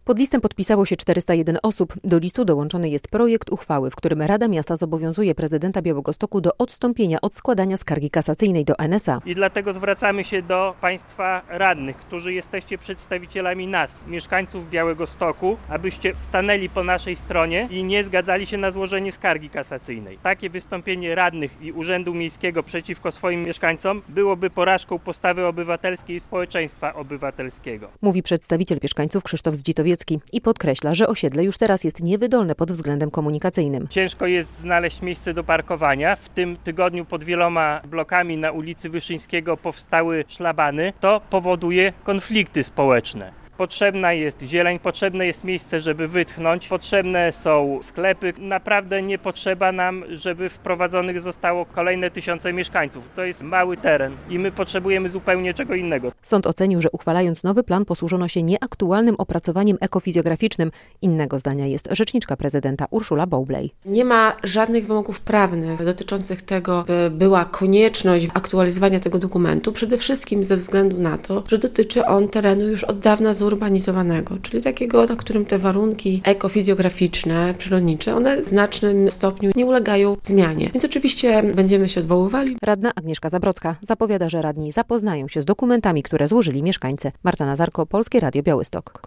Pod listem podpisało się 401 osób. Do listu dołączony jest projekt uchwały, w którym Rada Miasta zobowiązuje prezydenta Białegostoku do odstąpienia od składania skargi kasacyjnej do NSA. I dlatego zwracamy się do Państwa radnych, którzy jesteście przedstawicielami nas, mieszkańców Białegostoku, abyście stanęli po naszej stronie i nie zgadzali się na złożenie skargi kasacyjnej. Takie wystąpienie radnych i Urzędu Miejskiego przeciwko swoim mieszkańcom byłoby porażką postawy obywatelskiej i społeczeństwa obywatelskiego. Mówi przedstawiciel mieszkańców Krzysztof Zdzitowiecki i podkreśla, że osiedle już teraz jest niewydolne pod względem komunikacyjnym. Ciężko jest znaleźć miejsce do parkowania. W tym tygodniu pod wieloma blokami na ulicy Wyszyńskiego powstały szlabany. To powoduje konflikty społeczne. Potrzebna jest zieleń, potrzebne jest miejsce, żeby wytchnąć, potrzebne są sklepy. Naprawdę nie potrzeba nam, żeby wprowadzonych zostało kolejne tysiące mieszkańców. To jest mały teren i my potrzebujemy zupełnie czego innego. Sąd ocenił, że uchwalając nowy plan posłużono się nieaktualnym opracowaniem ekofizjograficznym. Innego zdania jest rzeczniczka prezydenta Urszula Bowley. Nie ma żadnych wymogów prawnych dotyczących tego, by była konieczność aktualizowania tego dokumentu, przede wszystkim ze względu na to, że dotyczy on terenu już od dawna zurbanizowanego, czyli takiego, na którym te warunki ekofizjograficzne, przyrodnicze, one w znacznym stopniu nie ulegają zmianie. Więc oczywiście będziemy się odwoływali. Radna Agnieszka Zabrocka zapowiada, że radni zapoznają się z dokumentami, które złożyli mieszkańcy. Marta Nazarko, Polskie Radio Białystok.